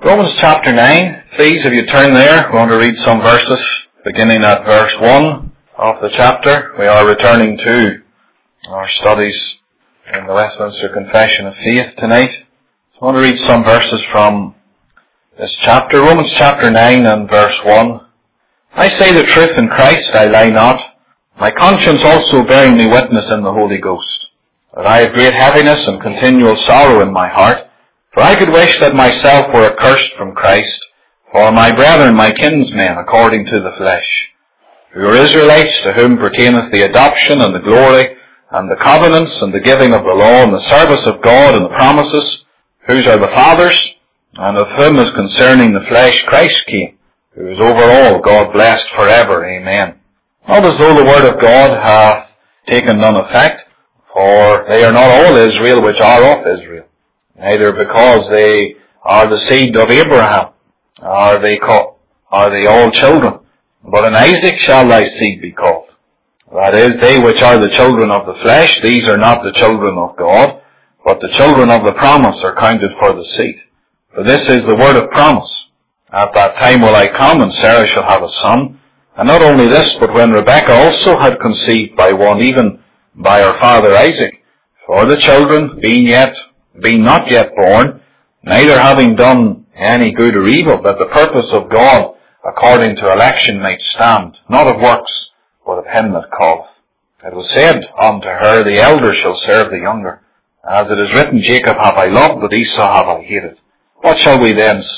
Romans chapter 9, please, if you turn there, we want to read some verses, beginning at verse 1 of the chapter. We are returning to our studies in the Westminster Confession of Faith tonight. So I want to read some verses from this chapter, Romans chapter 9 and verse 1. I say the truth in Christ, I lie not, my conscience also bearing me witness in the Holy Ghost, that I have great heaviness and continual sorrow in my heart. For I could wish that myself were accursed from Christ, for my brethren, my kinsmen, according to the flesh, who are Israelites, to whom pertaineth the adoption and the glory, and the covenants, and the giving of the law, and the service of God, and the promises, whose are the fathers, and of whom as concerning the flesh Christ came, who is over all, God blessed forever. Amen. Not as though the word of God hath taken none effect, for they are not all Israel which are of Israel. Neither because they are the seed of Abraham are they all children, but in Isaac shall thy seed be called. That is, they which are the children of the flesh, these are not the children of God, but the children of the promise are counted for the seed. For this is the word of promise. At that time will I come, and Sarah shall have a son. And not only this, but when Rebekah also had conceived by one, even by her father Isaac, for the children being not yet born, neither having done any good or evil, that the purpose of God according to election might stand, not of works, but of him that calleth. It was said unto her, the elder shall serve the younger. As it is written, Jacob have I loved, but Esau have I hated. What shall we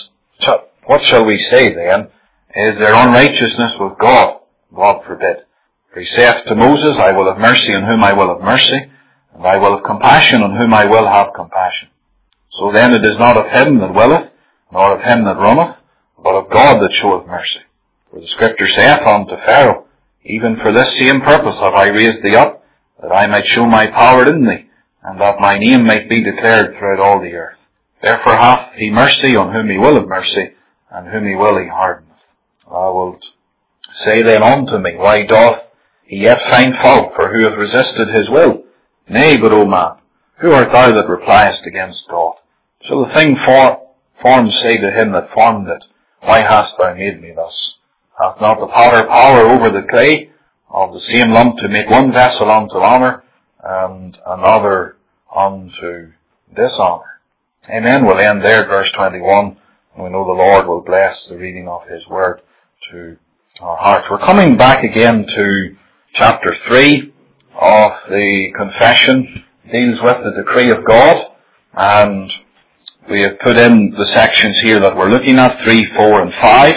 say then? Is there unrighteousness with God? God forbid. For he saith to Moses, I will have mercy on whom I will have mercy, and I will have compassion on whom I will have compassion. So then it is not of him that willeth, nor of him that runneth, but of God that showeth mercy. For the Scripture saith unto Pharaoh, even for this same purpose have I raised thee up, that I might show my power in thee, and that my name might be declared throughout all the earth. Therefore hath he mercy on whom he will have mercy, and whom he will he hardeneth. Thou wilt say then unto me, why doth he yet find fault, for who hath resisted his will? Nay, but, O man, who art thou that repliest against God? Shall the thing formed say to him that formed it, why hast thou made me thus? Hath not the potter power over the clay of the same lump to make one vessel unto honour, and another unto dishonour? Amen. We'll end there at verse 21, and we know the Lord will bless the reading of His Word to our hearts. We're coming back again to chapter 3 of the confession. It deals with the decree of God, and we have put in the sections here that we're looking at, 3, 4, and 5,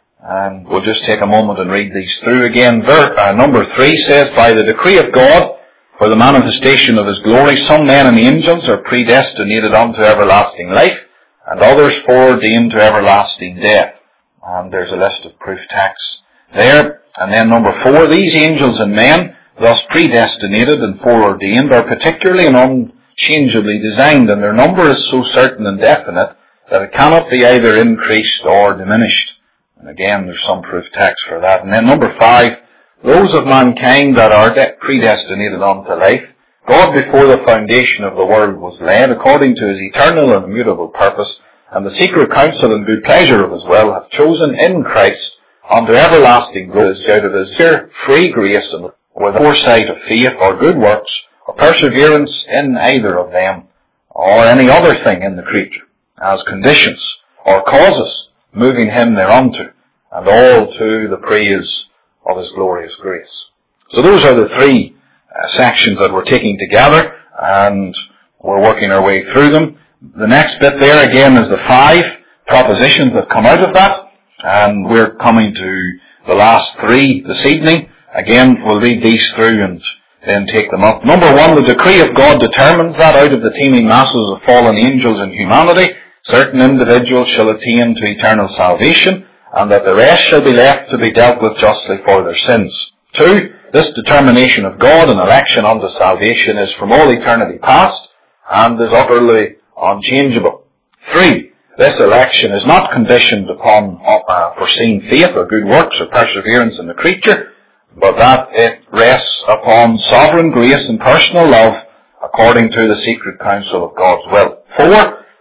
and we'll just take a moment and read these through again. Number 3 says, by the decree of God, for the manifestation of His glory, some men and angels are predestinated unto everlasting life, and others foreordained to everlasting death. And there's a list of proof texts there. And then number 4, these angels and men, thus predestinated and foreordained, are particularly and unchangeably designed, and their number is so certain and definite that it cannot be either increased or diminished. And again, there's some proof text for that. And then number 5, those of mankind that are predestinated unto life, God before the foundation of the world was laid, according to His eternal and immutable purpose, and the secret counsel and good pleasure of His will, hath chosen in Christ unto everlasting glory, out of His free grace, and with foresight of faith or good works, or perseverance in either of them, or any other thing in the creature, as conditions or causes moving Him thereunto, and all to the praise of His glorious grace. So those are the 3 sections that we're taking together, and we're working our way through them. The next bit there again is the 5 propositions that come out of that, and we're coming to the last 3 this evening. Again, we'll read these through and then take them up. Number 1, the decree of God determines that out of the teeming masses of fallen angels and humanity, certain individuals shall attain to eternal salvation, and that the rest shall be left to be dealt with justly for their sins. 2, this determination of God and election unto salvation is from all eternity past, and is utterly unchangeable. 3, this election is not conditioned upon foreseen faith or good works or perseverance in the creature, but that it rests upon sovereign grace and personal love according to the secret counsel of God's will. 4,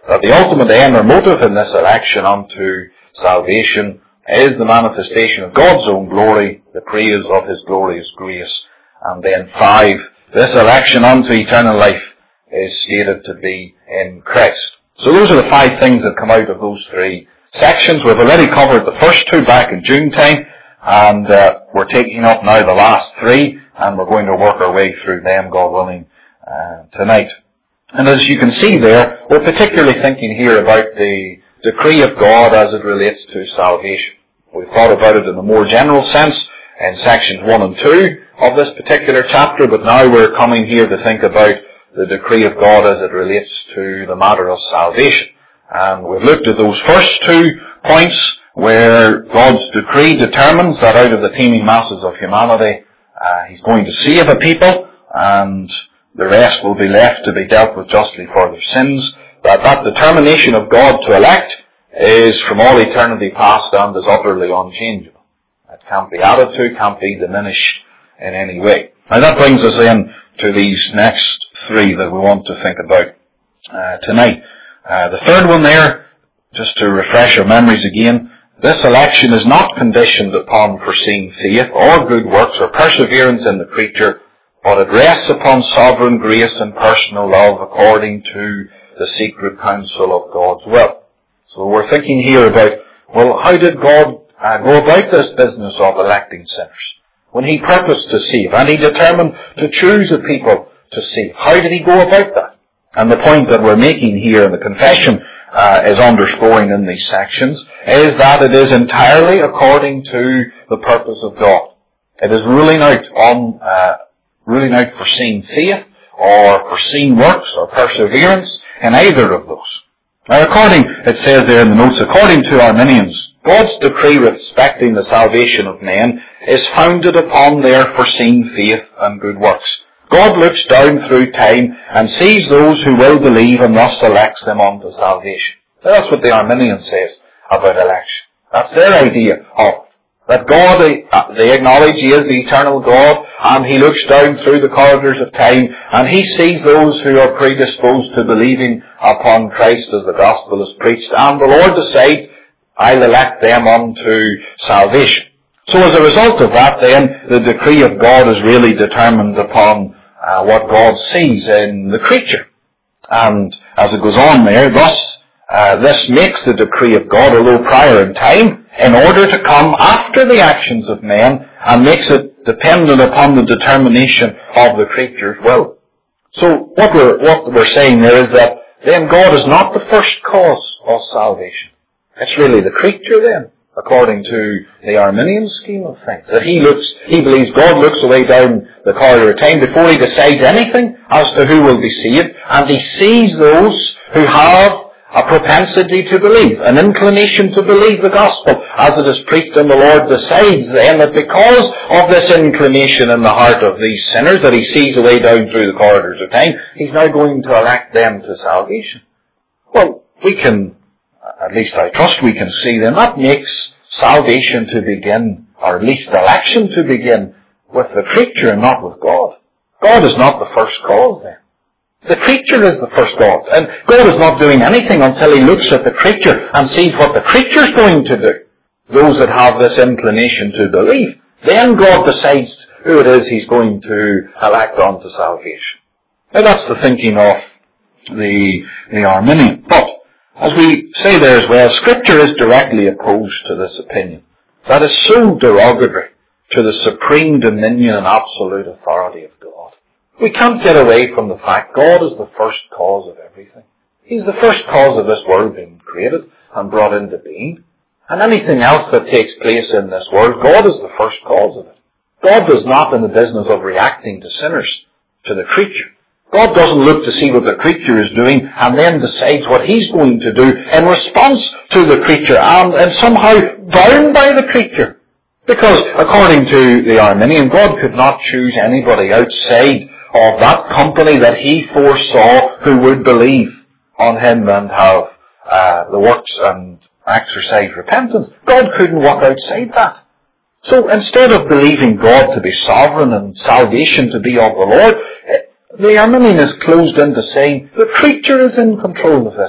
that the ultimate aim or motive in this election unto salvation is the manifestation of God's own glory, the praise of His glorious grace. And then 5, this election unto eternal life is stated to be in Christ. So those are the 5 things that come out of those 3 sections. We've already covered the first 2 back in June time, and we're taking up now the last 3, and we're going to work our way through them, God willing, tonight. And as you can see there, we're particularly thinking here about the decree of God as it relates to salvation. We've thought about it in a more general sense in sections 1 and 2 of this particular chapter, but now we're coming here to think about the decree of God as it relates to the matter of salvation. And we've looked at those first 2 points where God's decree determines that out of the teeming masses of humanity, He's going to save a people, and the rest will be left to be dealt with justly for their sins. That determination of God to elect is from all eternity past and is utterly unchangeable. It can't be added to, can't be diminished in any way. Now that brings us in to these next 3 that we want to think about tonight. The third one there, just to refresh our memories again, this election is not conditioned upon foreseen faith or good works or perseverance in the creature, but it rests upon sovereign grace and personal love according to the secret counsel of God's will. So we're thinking here about, well, how did God go about this business of electing sinners? When He purposed to save, and He determined to choose a people to save, how did He go about that? And the point that we're making here in the confession is underscoring in these sections, is that it is entirely according to the purpose of God. It is ruling out foreseen faith or foreseen works or perseverance in either of those. Now it says there in the notes, according to Arminians, God's decree respecting the salvation of men is founded upon their foreseen faith and good works. God looks down through time and sees those who will believe and thus selects them unto salvation. That's what the Arminian says about election. That's their idea of that God, they acknowledge He is the eternal God, and He looks down through the corridors of time and He sees those who are predisposed to believing upon Christ as the gospel is preached, and the Lord decides, I'll elect them unto salvation. So as a result of that then, the decree of God is really determined upon what God sees in the creature. And as it goes on there, thus this makes the decree of God, although prior in time, in order to come after the actions of men, and makes it dependent upon the determination of the creature's will. So what we're saying there is that then God is not the first cause of salvation. It's really the creature then, according to the Arminian scheme of things. That he believes God looks away down the corridor of time before He decides anything as to who will be saved, and He sees those who have a propensity to believe, an inclination to believe the gospel as it is preached, and the Lord decides then that because of this inclination in the heart of these sinners that He sees away down through the corridors of time, He's now going to elect them to salvation. Well, we can, at least I trust we can see then, that makes salvation to begin, or at least election to begin, with the creature and not with God. God is not the first cause then. The creature is the first cause. And God is not doing anything until He looks at the creature and sees what the creature's going to do. Those that have this inclination to believe. Then God decides who it is He's going to elect unto salvation. Now that's the thinking of the Arminian. But as we say there as well, Scripture is directly opposed to this opinion. That is so derogatory to the supreme dominion and absolute authority of God. We can't get away from the fact God is the first cause of everything. He's the first cause of this world being created and brought into being. And anything else that takes place in this world, God is the first cause of it. God is not in the business of reacting to sinners, to the creature. God doesn't look to see what the creature is doing and then decides what He's going to do in response to the creature and somehow bound by the creature. Because according to the Arminian, God could not choose anybody outside of that company that He foresaw who would believe on Him and have the works and exercise repentance. God couldn't walk outside that. So instead of believing God to be sovereign and salvation to be of the Lord, the Arminian is closed into saying the creature is in control of this.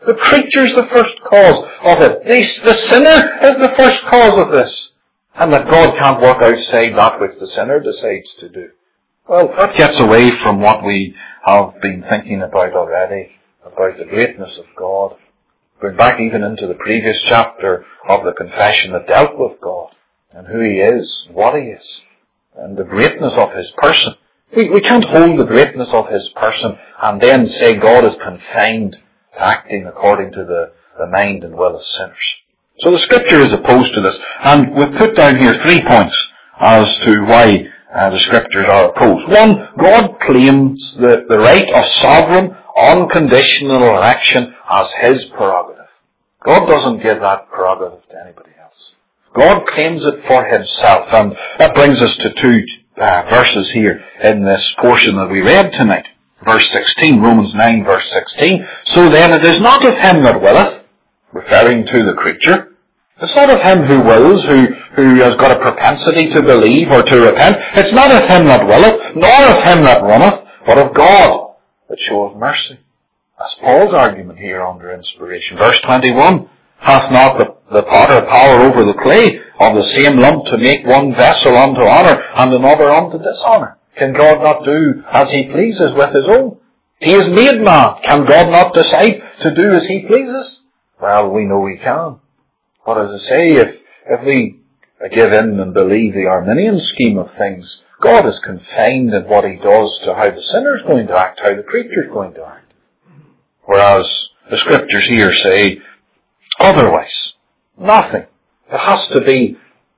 The creature's the first cause of it. The sinner is the first cause of this. And that God can't work outside that which the sinner decides to do. Well, that gets away from what we have been thinking about already, about the greatness of God. Going back even into the previous chapter of the confession that dealt with God, and who He is, and what He is, and the greatness of His person. We can't hold the greatness of His person and then say God is confined to acting according to the mind and will of sinners. So the Scripture is opposed to this, and we've put down here 3 points as to why the Scriptures are opposed. One, God claims the right of sovereign, unconditional election as His prerogative. God doesn't give that prerogative to anybody else. God claims it for Himself, and that brings us to 2 verses here in this portion that we read tonight. Verse 16, Romans 9 verse 16. So then it is not of him that willeth, referring to the creature. It's not of him who wills, who has got a propensity to believe or to repent. It's not of him that willeth, nor of him that runneth, but of God that showeth mercy. That's Paul's argument here under inspiration. Verse 21, hath not the potter power over the clay of the same lump to make one vessel unto honour and another unto dishonour? Can God not do as He pleases with His own? He is made man. Can God not decide to do as He pleases? Well, we know He can. But as I say, if we give in and believe the Arminian scheme of things, God is confined in what He does to how the sinner is going to act, how the creature is going to act. Whereas the Scriptures here say otherwise. Nothing. There has to be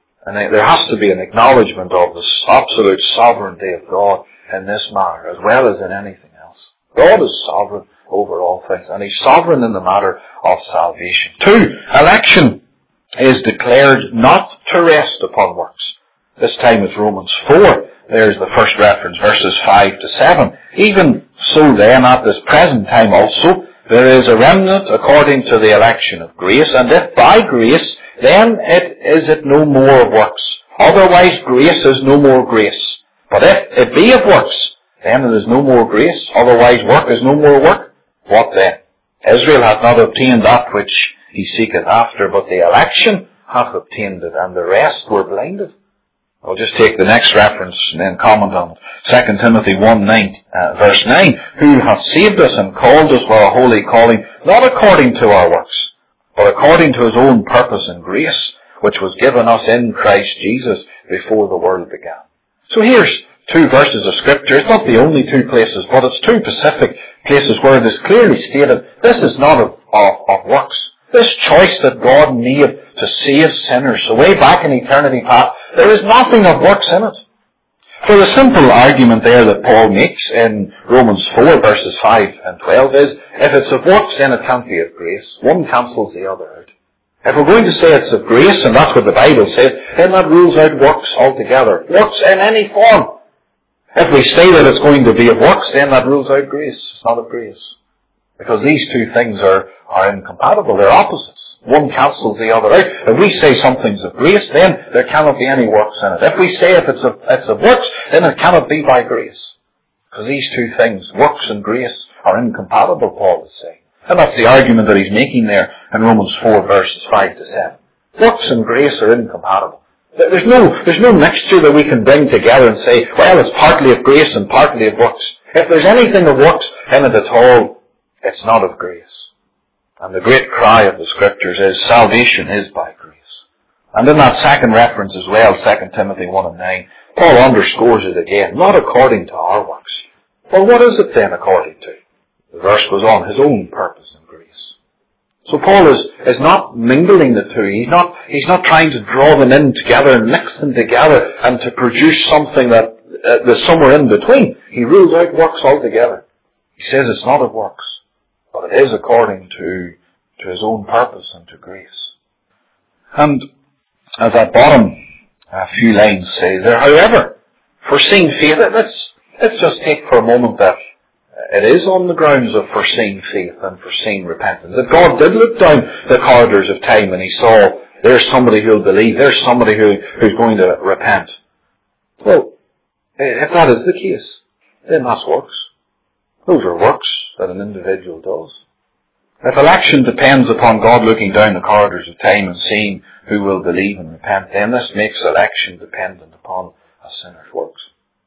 an acknowledgement of the absolute sovereignty of God in this matter, as well as in anything else. God is sovereign over all things, and He's sovereign in the matter of salvation. 2, election is declared not to rest upon works. This time it's Romans 4. There's the first reference, verses 5 to 7. Even so then, at this present time also, there is a remnant according to the election of grace, and if by grace, then it no more of works. Otherwise grace is no more grace. But if it be of works, then it is no more grace. Otherwise work is no more work. What then? Israel hath not obtained that which he seeketh after, but the election hath obtained it, and the rest were blinded. I'll just take the next reference and then comment on it. 2 Timothy 1:9, verse 9, who hath saved us and called us for a holy calling, not according to our works, but according to His own purpose and grace, which was given us in Christ Jesus before the world began. So here's 2 verses of Scripture. It's not the only 2 places, but it's 2 specific places where it is clearly stated, this is not of works. This choice that God made to save sinners, so way back in eternity past, there is nothing of works in it. For the simple argument there that Paul makes in Romans 4 verses 5 and 12 is, if it's of works, then it can't be of grace. One cancels the other out. If we're going to say it's of grace, and that's what the Bible says, then that rules out works altogether. Works in any form. If we say that it's going to be of works, then that rules out grace. It's not of grace. Because these 2 things are incompatible. They're opposites. One cancels the other out. If we say something's of grace, then there cannot be any works in it. If we say if it's of works, then it cannot be by grace. Because these 2 things, works and grace, are incompatible, Paul is saying. And that's the argument that he's making there in Romans 4 verses 5 to 7. Works and grace are incompatible. There's no mixture that we can bring together and say, well, it's partly of grace and partly of works. If there's anything of works in it at all, it's not of grace. And the great cry of the Scriptures is, salvation is by grace. And in that second reference as well, 2 Timothy 1:9, Paul underscores it again, not according to our works. Well, what is it then according to? The verse goes on, His own purpose and grace. So Paul is not mingling the 2. He's not trying to draw them in together and mix them together and to produce something that's somewhere in between. He rules out works altogether. He says it's not of works, but it is according to His own purpose and to grace. And at that bottom a few lines say there, however, foreseen faith, let's just take for a moment that it is on the grounds of foreseen faith and foreseen repentance. That God did look down the corridors of time and He saw, there's somebody who'll believe, there's somebody who's going to repent. Well, if that is the case, then that's works. Those are works that an individual does. If election depends upon God looking down the corridors of time and seeing who will believe and repent, then this makes election dependent upon a sinner's works.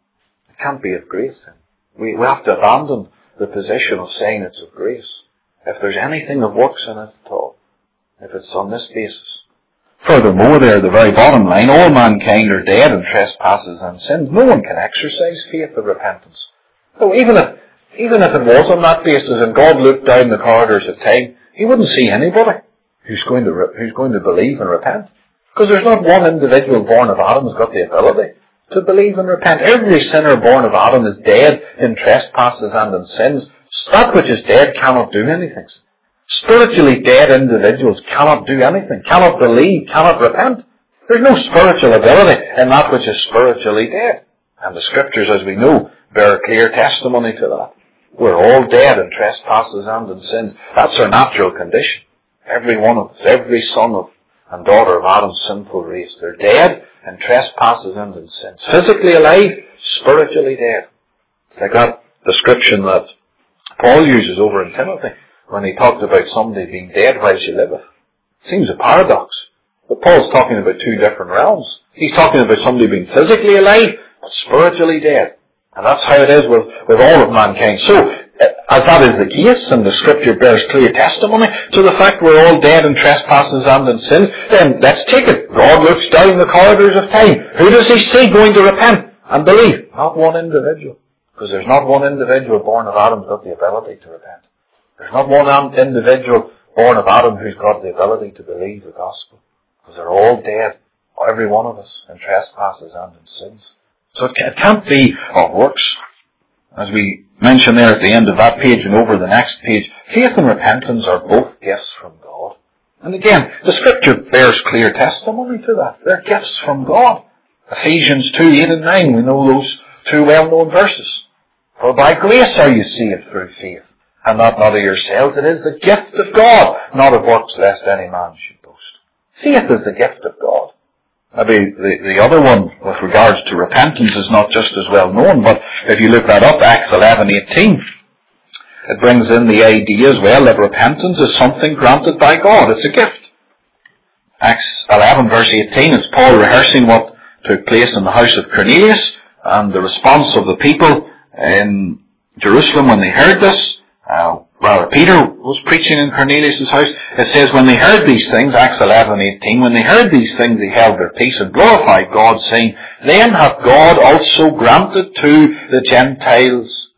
It can't be of grace then. We have to abandon the position of saying it's of grace. If there's anything of works in it at all, if it's on this basis. Furthermore, there, the very bottom line, all mankind are dead in trespasses and sins. No one can exercise faith or repentance. So even if it was on that basis and God looked down the corridors of time, He wouldn't see anybody who's going to believe and repent. Because there's not one individual born of Adam who's got the ability to believe and repent. Every sinner born of Adam is dead in trespasses and in sins. That which is dead cannot do anything. Spiritually dead individuals cannot do anything, cannot believe, cannot repent. There's no spiritual ability in that which is spiritually dead. And the Scriptures, as we know, bear clear testimony to that. We're all dead in trespasses and in sins. That's our natural condition. Every one of us, every son of and daughter of Adam's sinful race. They're dead in trespasses and in sins. Physically alive, spiritually dead. It's like that description that Paul uses over in Timothy when he talked about somebody being dead while she liveth. Seems a paradox. But Paul's talking about two different realms. He's talking about somebody being physically alive, but spiritually dead. And that's how it is with all of mankind. So, as that is the case, and the Scripture bears clear testimony to the fact we're all dead in trespasses and in sins, then let's take it. God looks down the corridors of time. Who does He see going to repent and believe? Not one individual. Because there's not one individual born of Adam who's got the ability to repent. There's not one individual born of Adam who's got the ability to believe the gospel. Because they're all dead, every one of us, in trespasses and in sins. So it can't be of works. As we mentioned there at the end of that page and over the next page, faith and repentance are both gifts from God. And again, the Scripture bears clear testimony to that. They're gifts from God. Ephesians 2:8 and 9, we know those two well-known verses. For by grace are you saved through faith, and not of yourselves. It is the gift of God, not of works, lest any man should boast. Faith is the gift of God. Maybe the other one with regards to repentance is not just as well known, but if you look that up, Acts 11:18, it brings in the idea as well that repentance is something granted by God. It's a gift. Acts 11 verse 18 is Paul rehearsing what took place in the house of Cornelius and the response of the people in Jerusalem when they heard this. Peter was preaching in Cornelius' house. It says, when they heard these things, Acts 11:18, when they heard these things, they held their peace and glorified God, saying, then hath God also granted to the Gentiles,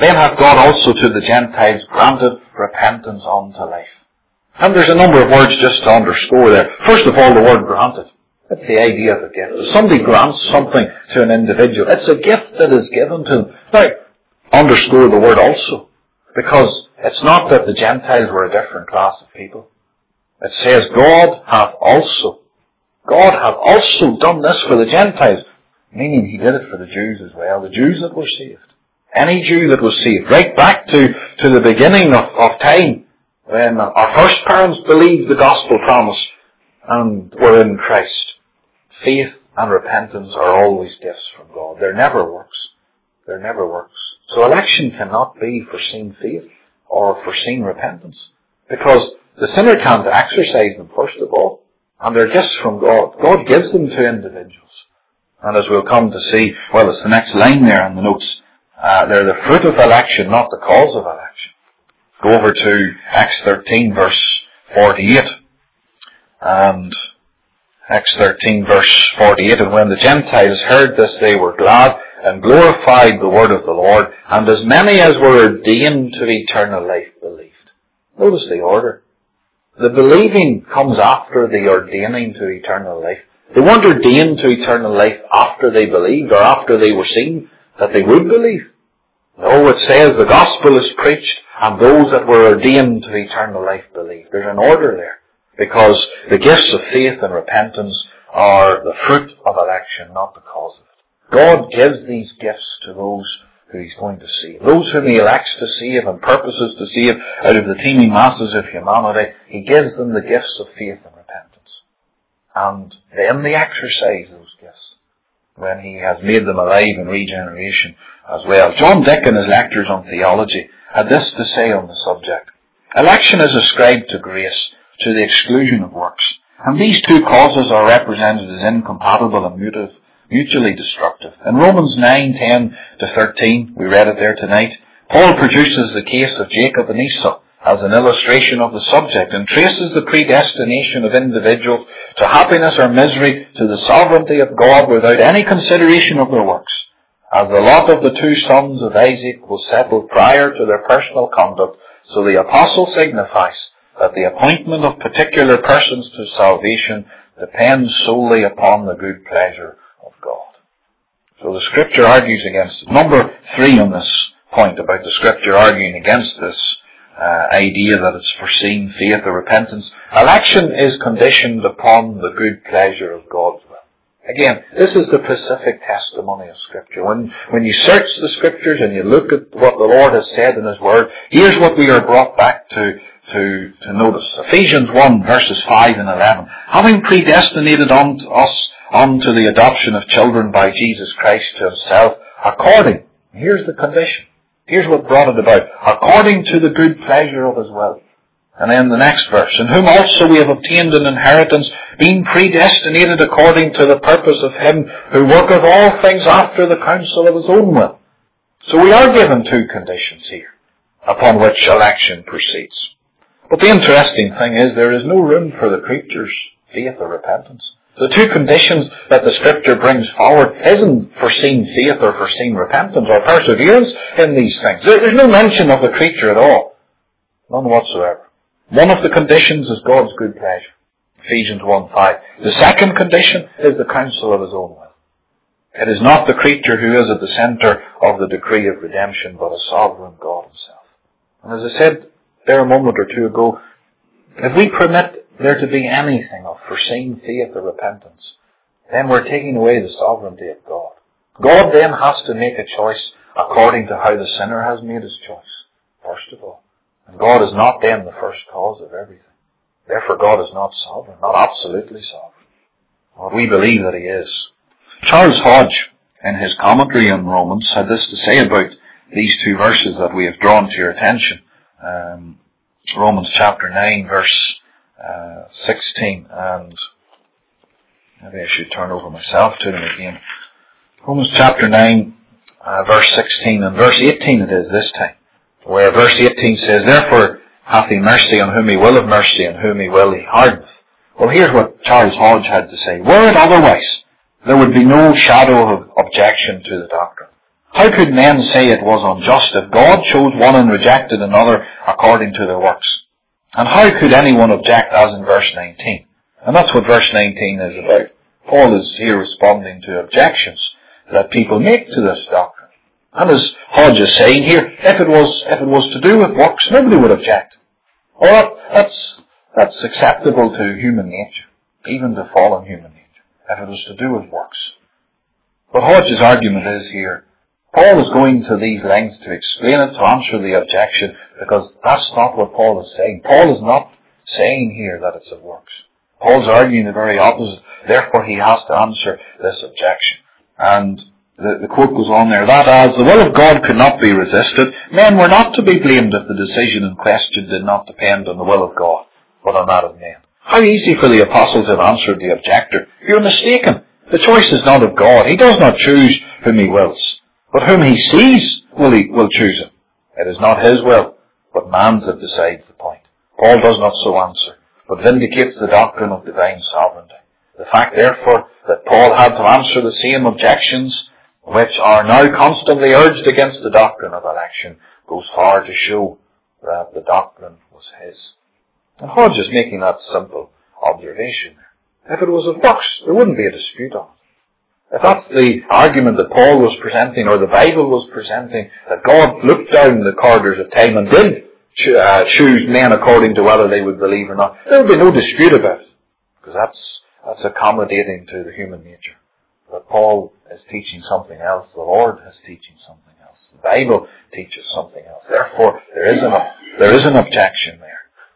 granted repentance unto life. And there's a number of words just to underscore there. First of all, the word granted. That's the idea of a gift. If somebody grants something to an individual, it's a gift that is given to them. Now, underscore the word also. Because it's not that the Gentiles were a different class of people. It says God hath also done this for the Gentiles. Meaning He did it for the Jews as well. The Jews that were saved. Any Jew that was saved. Right back to the beginning of time. When our first parents believed the gospel promise and were in Christ. Faith and repentance are always gifts from God. They're never works. They're never works. So election cannot be foreseen faith or foreseen repentance. Because the sinner can't exercise them, first of all. And they're gifts from God. God gives them to individuals. And as we'll come to see, well, it's the next line there in the notes. They're the fruit of election, not the cause of election. Go over to Acts 13 verse 48. And Acts 13 verse 48. And when the Gentiles heard this, they were glad and glorified the word of the Lord, and as many as were ordained to eternal life believed. Notice the order. The believing comes after the ordaining to eternal life. They weren't ordained to eternal life after they believed or after they were seen that they would believe. No, it says the gospel is preached and those that were ordained to eternal life believed. There's an order there because the gifts of faith and repentance are the fruit of election, not the cause of it. God gives these gifts to those who He's going to save. Those whom He elects to save and purposes to save out of the teeming masses of humanity, He gives them the gifts of faith and repentance. And then they exercise those gifts when He has made them alive in regeneration as well. John Dick, in his lectures on theology, had this to say on the subject. Election is ascribed to grace to the exclusion of works. And these two causes are represented as incompatible and mutually destructive. In Romans 9:10-13, we read it there tonight, Paul produces the case of Jacob and Esau as an illustration of the subject and traces the predestination of individuals to happiness or misery to the sovereignty of God without any consideration of their works. As the lot of the two sons of Isaac was settled prior to their personal conduct, so the apostle signifies that the appointment of particular persons to salvation depends solely upon the good pleasure of God. So the Scripture argues against it. Number 3 on this point about the Scripture arguing against this idea that it's foreseen faith or repentance. Election is conditioned upon the good pleasure of God's will. Again, this is the pacific testimony of Scripture. When you search the Scriptures and you look at what the Lord has said in His Word, here's what we are brought back to notice. Ephesians 1 verses 5 and 11. Having predestinated us unto the adoption of children by Jesus Christ to Himself, according, here's the condition. Here's what brought it about. According to the good pleasure of His will. And then the next verse. In whom also we have obtained an inheritance, being predestinated according to the purpose of Him who worketh all things after the counsel of His own will. So we are given two conditions here, upon which election proceeds. But the interesting thing is there is no room for the creature's faith or repentance. The two conditions that the Scripture brings forward isn't foreseen faith or foreseen repentance or perseverance in these things. There's no mention of the creature at all. None whatsoever. One of the conditions is God's good pleasure. Ephesians 1:5. The second condition is the counsel of His own will. It is not the creature who is at the centre of the decree of redemption, but a sovereign God Himself. And as I said there a moment or two ago, if we permit there to be anything of foreseen faith or repentance, then we're taking away the sovereignty of God. God then has to make a choice according to how the sinner has made his choice, first of all. And God is not then the first cause of everything. Therefore God is not sovereign, not absolutely sovereign. Well, we believe that He is. Charles Hodge, in his commentary on Romans, had this to say about these two verses that we have drawn to your attention. Romans chapter 9 verse 16, and maybe I should turn over myself to them again. Romans chapter 9 verse 16 and verse 18 it is this time, where verse 18 says, Therefore hath He mercy on whom He will have mercy, and whom He will He hardeneth. Well, here's what Charles Hodge had to say. Were it otherwise, there would be no shadow of objection to the doctrine. How could men say it was unjust if God chose one and rejected another according to their works? And how could anyone object as in verse 19? And that's what verse 19 is about. Paul is here responding to objections that people make to this doctrine. And as Hodge is saying here, if it was to do with works, nobody would object. Well, that's acceptable to human nature, even to fallen human nature, if it was to do with works. But Hodge's argument is here, Paul is going to these lengths to explain it, to answer the objection, because that's not what Paul is saying. Paul is not saying here that it's of works. Paul's arguing the very opposite. Therefore, he has to answer this objection. And the quote goes on there, that as the will of God could not be resisted, men were not to be blamed if the decision in question did not depend on the will of God, but on that of men. How easy for the apostles to have answered the objector. You're mistaken. The choice is not of God. He does not choose whom He wills. But whom He sees will choose Him. It is not His will, but man's that decides the point. Paul does not so answer, but vindicates the doctrine of divine sovereignty. The fact, therefore, that Paul had to answer the same objections which are now constantly urged against the doctrine of election goes far to show that the doctrine was his. And Hodge is making that simple observation. If it was of works, there wouldn't be a dispute on it. If that's the argument that Paul was presenting, or the Bible was presenting, that God looked down the corridors of time and did choose men according to whether they would believe or not, there would be no dispute about it. Because that's accommodating to the human nature. But Paul is teaching something else. The Lord is teaching something else. The Bible teaches something else. Therefore, there is an objection there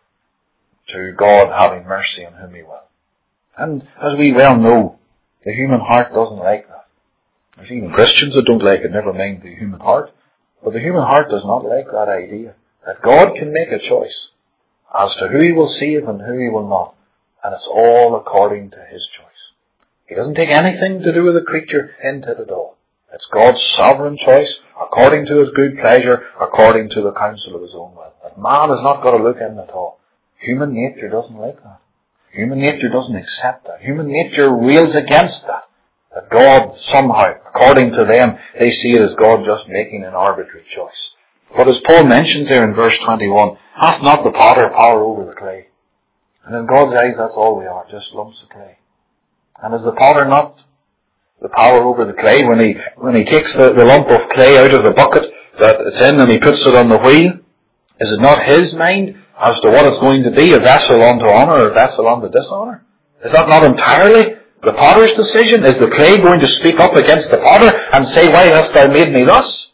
to God having mercy on whom He will. And as we well know, the human heart doesn't like that. There's even Christians that don't like it, never mind the human heart. But the human heart does not like that idea, that God can make a choice as to who He will save and who He will not. And it's all according to His choice. He doesn't take anything to do with the creature into it at all. It's God's sovereign choice, according to His good pleasure, according to the counsel of His own will. But man has not got to look in at all. Human nature doesn't like that. Human nature doesn't accept that. Human nature rails against that. That God somehow, according to them, they see it as God just making an arbitrary choice. But as Paul mentions there in verse 21, hath not the potter power over the clay? And in God's eyes, that's all we are, just lumps of clay. And is the potter not the power over the clay when he takes the lump of clay out of the bucket that it's in and he puts it on the wheel? Is it not his mind as to what it's going to be, a vessel unto honour or a vessel unto dishonour? Is that not entirely the potter's decision? Is the clay going to speak up against the potter and say, why hast thou made me thus?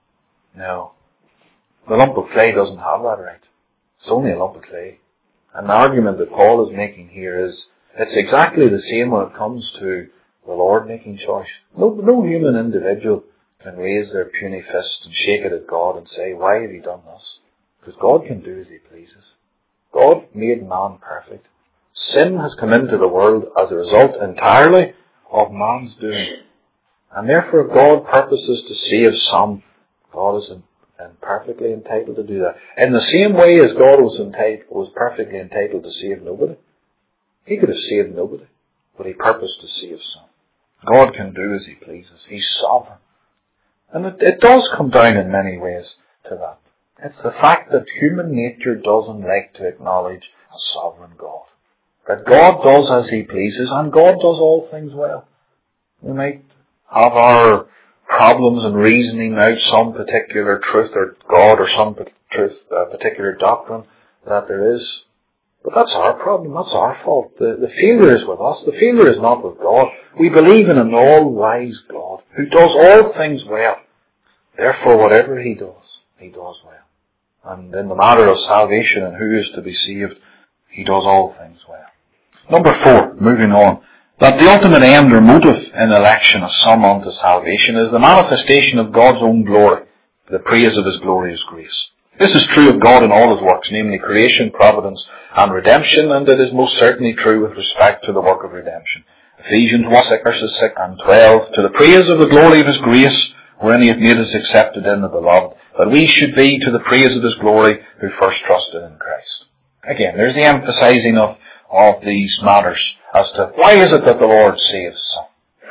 No. The lump of clay doesn't have that right. It's only a lump of clay. And the argument that Paul is making here is, it's exactly the same when it comes to the Lord making choice. No human individual can raise their puny fist and shake it at God and say, why have you done this? Because God can do as He pleases. God made man perfect. Sin has come into the world as a result entirely of man's doing. And therefore God purposes to save some. God is perfectly entitled to do that. In the same way as God was perfectly entitled to save nobody. He could have saved nobody, but He purposed to save some. God can do as He pleases. He's sovereign. And it does come down in many ways to that. It's the fact that human nature doesn't like to acknowledge a sovereign God. That God does as He pleases, and God does all things well. We might have our problems in reasoning out some particular truth or God or some particular doctrine that there is. But that's our problem. That's our fault. The failure is with us. The failure is not with God. We believe in an all-wise God who does all things well. Therefore, whatever He does well. And in the matter of salvation and who is to be saved, He does all things well. Number 4, moving on, that the ultimate end or motive in election of some unto salvation is the manifestation of God's own glory, the praise of His glorious grace. This is true of God in all His works, namely creation, providence, and redemption, and it is most certainly true with respect to the work of redemption. Ephesians 1, verses 6 and 12, to the praise of the glory of His grace, wherein He hath made us accepted in the beloved, that we should be to the praise of His glory who first trusted in Christ. Again, there's the emphasizing of these matters as to why is it that the Lord saves some.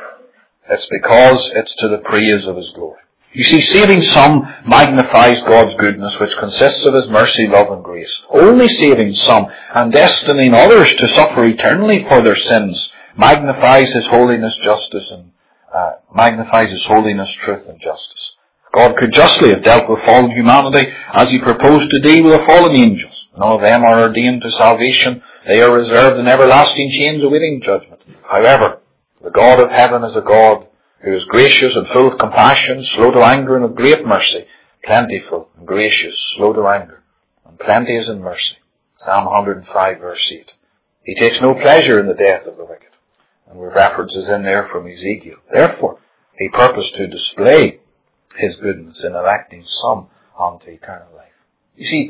It's because it's to the praise of His glory. You see, saving some magnifies God's goodness, which consists of His mercy, love, and grace. Only saving some and destining others to suffer eternally for their sins magnifies His holiness, justice, and magnifies His holiness, truth, and justice. God could justly have dealt with fallen humanity as He proposed to deal with the fallen angels. None of them are ordained to salvation. They are reserved in everlasting chains awaiting judgment. However, the God of heaven is a God who is gracious and full of compassion, slow to anger and of great mercy, plentiful and gracious, slow to anger, and plenty is in mercy. Psalm 105 verse 8. He takes no pleasure in the death of the wicked. And with references in there from Ezekiel. Therefore, He purposed to display His goodness in electing some unto eternal life. You see,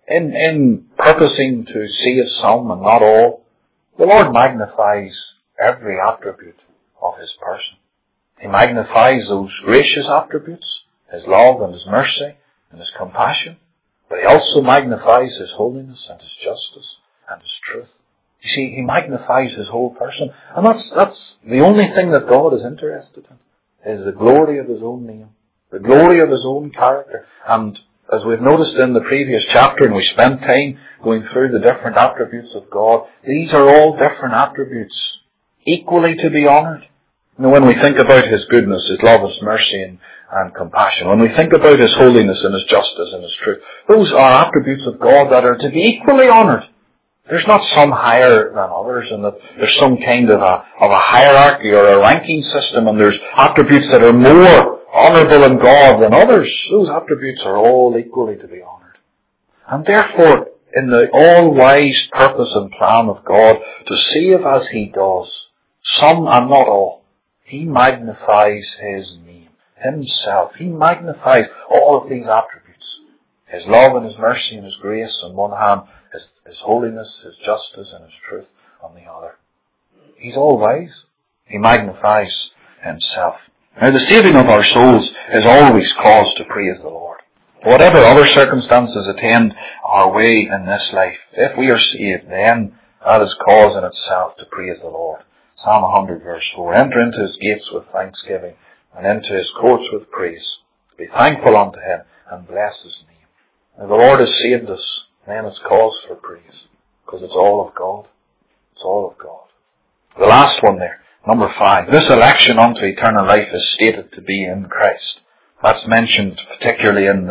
in purposing to save some and not all, the Lord magnifies every attribute of His person. He magnifies those gracious attributes, His love and His mercy and His compassion, but He also magnifies His holiness and His justice and His truth. You see, He magnifies His whole person, and that's the only thing that God is interested in, is the glory of His own name, the glory of His own character. And as we've noticed in the previous chapter, and we spent time going through the different attributes of God, these are all different attributes, equally to be honoured. You know, when we think about His goodness, His love, His mercy, and compassion, when we think about His holiness and His justice and His truth, those are attributes of God that are to be equally honoured. There's not some higher than others, and that there's some kind of a hierarchy or a ranking system, and there's attributes that are more honourable in God than others. Those attributes are all equally to be honoured. And therefore, in the all-wise purpose and plan of God to save as He does, some and not all, He magnifies His name, Himself. He magnifies all of these attributes. His love and His mercy and His grace on one hand, His holiness, His justice, and His truth on the other. He's all wise. He magnifies Himself. Now the saving of our souls is always cause to praise the Lord. Whatever other circumstances attend our way in this life, if we are saved, then that is cause in itself to praise the Lord. Psalm 100 verse 4. Enter into His gates with thanksgiving and into His courts with praise. Be thankful unto Him and bless His name. Now the Lord has saved us, then it's cause for praise. Because it's all of God. It's all of God. The last one there, number 5. This election unto eternal life is stated to be in Christ. That's mentioned particularly in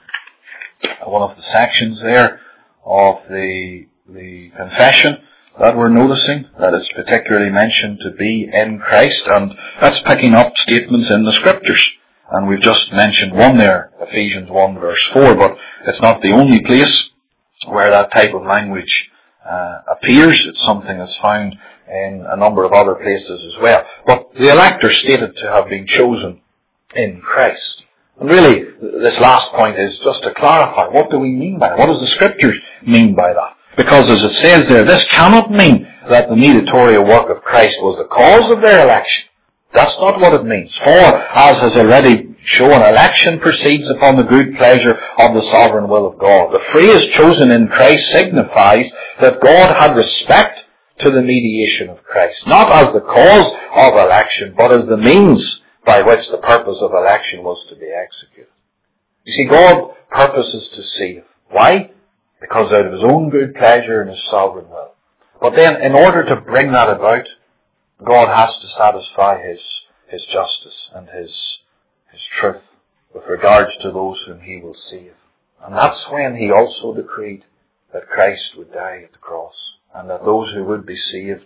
one of the sections there of the confession that we're noticing, that it's particularly mentioned to be in Christ, and that's picking up statements in the Scriptures. And we've just mentioned one there, Ephesians 1 verse 4, but it's not the only place where that type of language appears. It's something that's found in a number of other places as well. But the elect are stated to have been chosen in Christ. And really, this last point is just to clarify, what do we mean by that? What does the Scriptures mean by that? Because as it says there, this cannot mean that the mediatorial work of Christ was the cause of their election. That's not what it means. For, as has already shown, election proceeds upon the good pleasure of the sovereign will of God. The phrase chosen in Christ signifies that God had respect to the mediation of Christ, not as the cause of election, but as the means by which the purpose of election was to be executed. You see, God purposes to save. Why? Because out of His own good pleasure and His sovereign will. But then, in order to bring that about, God has to satisfy His justice and His truth with regards to those whom He will save. And that's when He also decreed that Christ would die at the cross, and that those who would be saved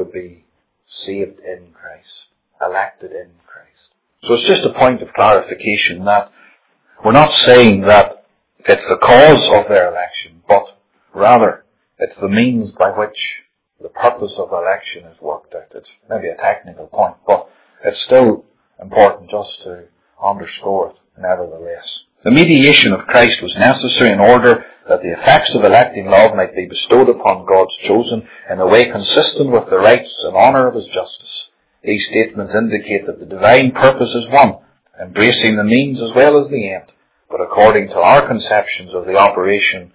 in Christ, elected in Christ. So it's just a point of clarification that we're not saying that it's the cause of their election, but rather it's the means by which the purpose of election is worked out. It's maybe a technical point, but it's still important just to underscore it nevertheless. The mediation of Christ was necessary in order that the effects of electing love might be bestowed upon God's chosen in a way consistent with the rights and honour of His justice. These statements indicate that the divine purpose is one, embracing the means as well as the end, but according to our conceptions of the operations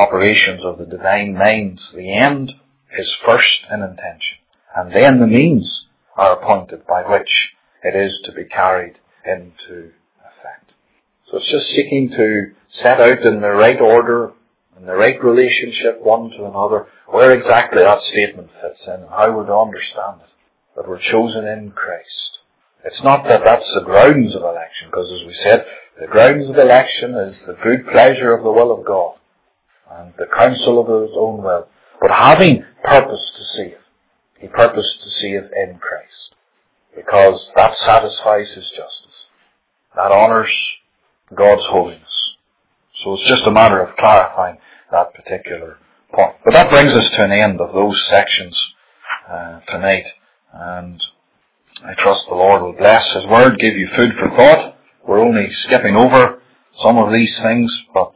of the divine minds, the end is first in intention, and then the means are appointed by which it is to be carried into effect. So it's just seeking to set out in the right order, in the right relationship one to another, where exactly that statement fits in and how we're to understand it, that we're chosen in Christ. It's not that that's the grounds of election, because as we said, the grounds of election is the good pleasure of the will of God and the counsel of His own will. But having purpose to save, He purposed to save in Christ, because that satisfies His justice. That honours God's holiness. So it's just a matter of clarifying that particular point. But that brings us to an end of those sections tonight. And I trust the Lord will bless His Word, give you food for thought. We're only skipping over some of these things, but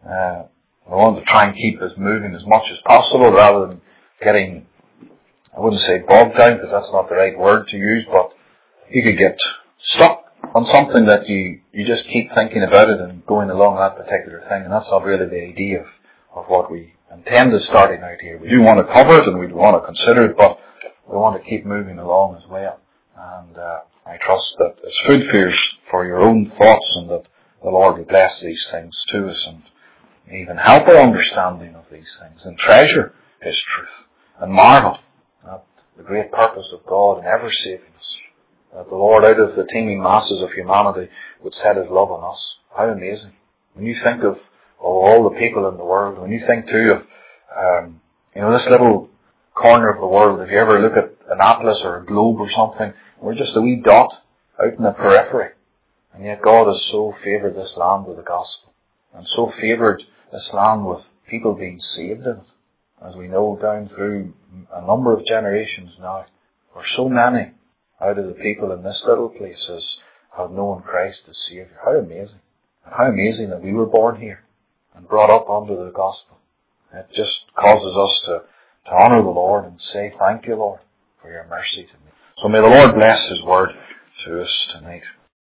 we want to try and keep this moving as much as possible rather than getting, I wouldn't say bogged down because that's not the right word to use, but you could get stuck on something that you just keep thinking about it and going along that particular thing, and that's not really the idea of what we intend is starting out here. We do want to cover it and we do want to consider it, but we want to keep moving along as well. And I trust that it's food for your own thoughts, and that the Lord will bless these things to us and even help our understanding of these things and treasure His truth and marvel at the great purpose of God in ever saving us. That the Lord, out of the teeming masses of humanity, would set His love on us. How amazing. When you think of all the people in the world, when you think too of this little corner of the world, if you ever look at an atlas or a globe or something, we're just a wee dot out in the periphery. And yet God has so favoured this land with the gospel, and so favoured this land with people being saved in it. As we know, down through a number of generations now, where so many out of the people in this little place have known Christ as Saviour. How amazing. And how amazing that we were born here and brought up under the gospel. It just causes us to honour the Lord and say, thank you, Lord, for your mercy to me. So may the Lord bless His word to us tonight.